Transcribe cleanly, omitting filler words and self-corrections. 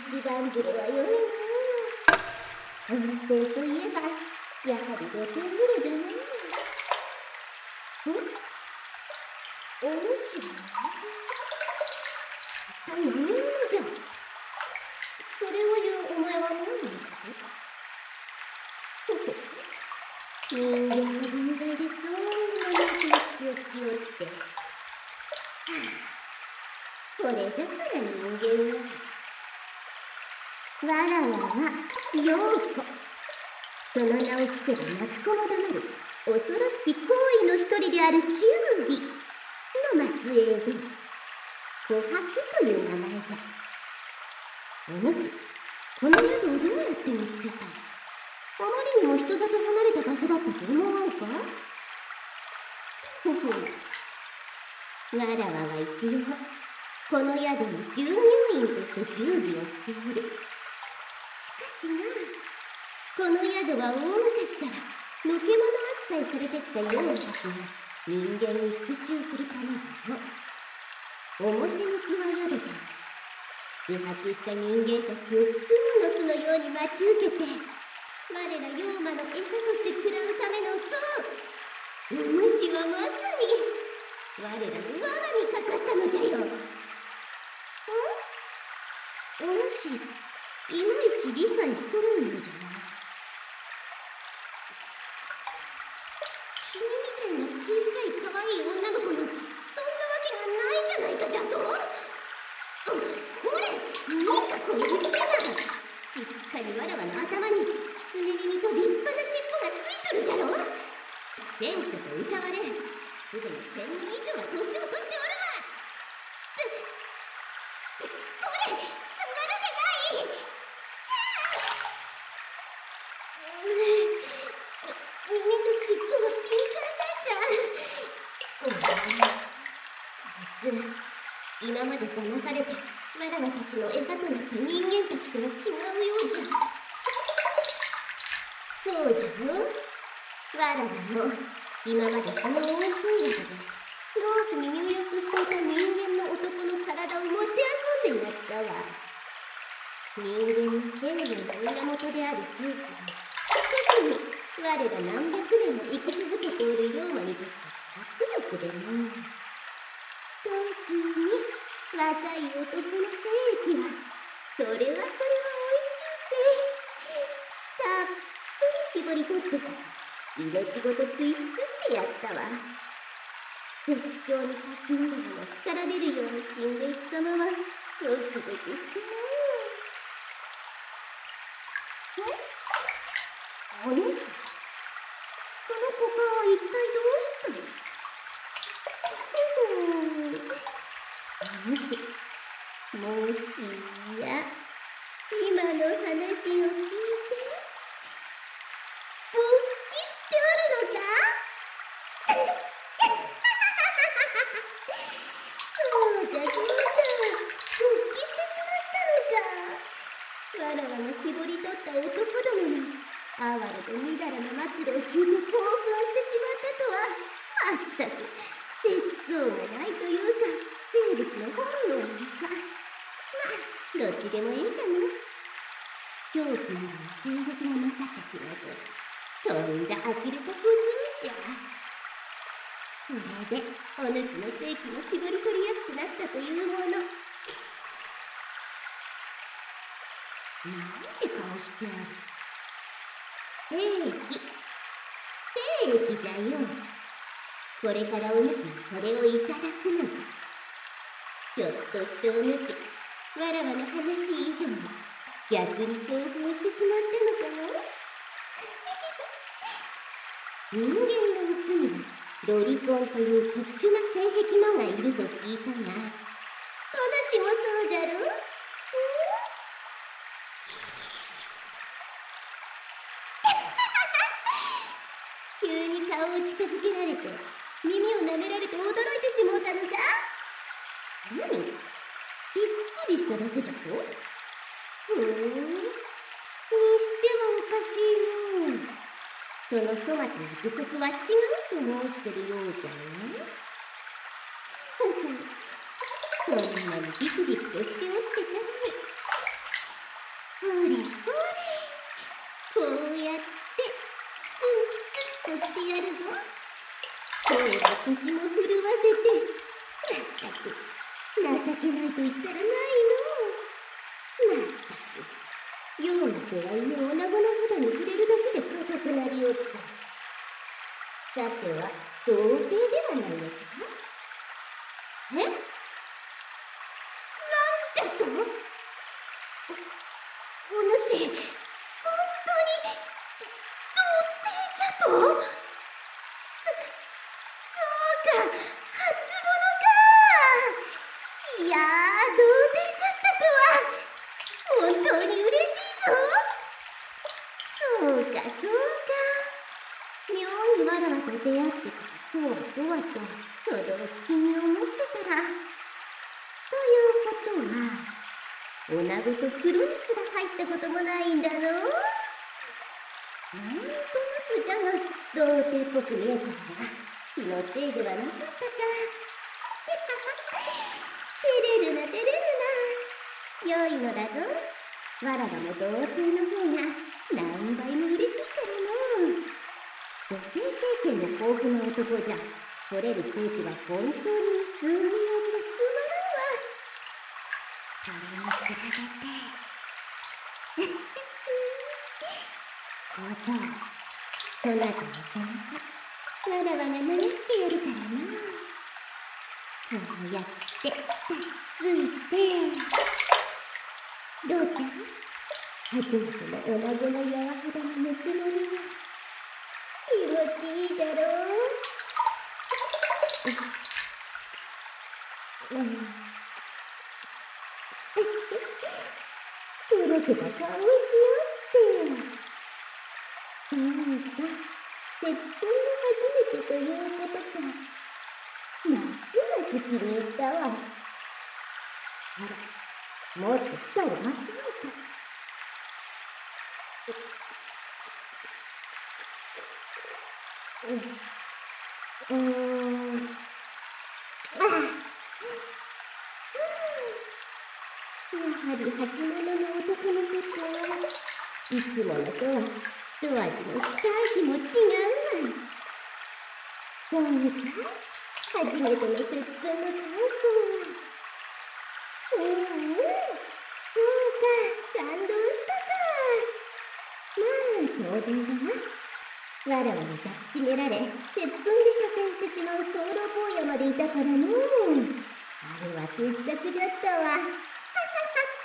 一番風呂は良いな。温泉といえばやはり露天風呂じゃない。お主は一体何者じゃ。それを言うお前は何なのかと。人間の分際でそうな口を聞きおって、これだから人間はわらわは陽子。その名を聞けば泣く子も黙る恐ろしき行為の一人であるキュウリの末裔で、琥珀という名前じゃ。お主、この宿をどうやって見つけた。あまりにも人里離れた場所だったと思わんか。わらわは一応この宿の従業員として従事をしておる。しかしな、この宿は大昔からのけ者扱いされてきた妖魔たちが人間に復讐するためだよ。表向きは宿じゃ。宿泊した人間たちを蜘蛛の巣のように待ち受けて、我ら妖魔の餌として食らうためのお主はまさに我らの罠にかかったのじゃよ。お主、いまいち理解しとるんのじゃな。君みたいな小さい可愛い女の子のそんなわけがないじゃないかじゃと。ほれ、見たこのうつけがしっかりわらわの頭に狐耳と立派な尻尾がついとるじゃろ。千とと歌われ、すでに1000人以上は年を取っておるわ。これ、すまるでない。耳と尻尾がピンからないじゃん。こいつ、今まで騙されてわらわたちの餌となった人間たちとは違うようじゃ。そうじゃよ。わらわも今までこの温泉宿でのんきに入浴していた人間の男の体をもてあそんでやったわ。人間の生命の源である生死は、特に我ら何百年も生き続けておる妖魔にとって活力でも。特に若い男の精液は、それはそれはおいしいってたっぷり絞り取ってから命ごと吸い尽くしてやったわ。絶頂に達しながらも干からびるように死んでいく様はゾクゾクしてな。あの人、その股間は一体どうしたの。もしや今の話を聞いて勃起しておるのか。そうだそうだ、勃起してしまったのか。わらわの絞り取った男どもの哀れとみだらな末路を聞いて興奮してしまったとは、まったく節操がないというか生物の本能なのか。まあどっちでもいいかな。京君の性欲が勝ってしまうととんだ呆れた小僧じゃ。これでお主の性器も絞り取りやすくなったというもの。なんて顔してある。精液じゃよ。これからお主もそれをいただくのじゃ。ひょっとしてお主、わらわの話以上に逆に興奮してしまったのかな。人間のオスにはロリコンという特殊な性癖のがいると聞いたが、お主もそうじゃろ。急に顔を近づけられて耳を舐められて驚いてしもうたのか。何、びっくりしただけじゃと。にしてはおかしいの。その粗末な愚足は違うと申してるようじゃな。そんなにビクビクとしておってたのに。 こうやってツンツンとしてやるぞ。声と腰も震わせて。まったく情けないと言ったらないの。まったくようまではいい女子の肌に触れるだけで硬くなりおった。さては童貞ではないのか。え、なんじゃと。お主、本当に童貞じゃと。そうか、初物か。いやー、童貞じゃったとは本当に嬉しいぞ。そうかそうか、妙にわらわと出会ってからそわそわと驚きに思ってたら、ということは女子と風呂にすら入ったこともないんだろう。なんとなくじゃが童貞っぽく見えたのは気のせいではなかったか。照れるな照れるな。良いのだぞ。わらわも童貞の方が何倍も嬉しいからの。女性経験の豊富な男じゃ取れる精子は本当に数人味がつまらんわ。それに比べて小僧、そなたの背中わらわが流してやるからな。こうやってついて。どうじゃ、初めての女子の柔肌のぬくもりは気持ちいいだろう。とろけた顔をしようって。そうか、結婚の初めてということか。ますます気に入ったわ。あら、もっと舌をまっさないか。やはり初物の男の世界はいつものとは一味も二味も違うわい。どうか初めての結婚の感想は。そうか、感動したか。まあ当然だな。わらわに抱きしめられ接吻で射精してしまうソウル坊やまでいたからのう。あれは傑作じゃったわ。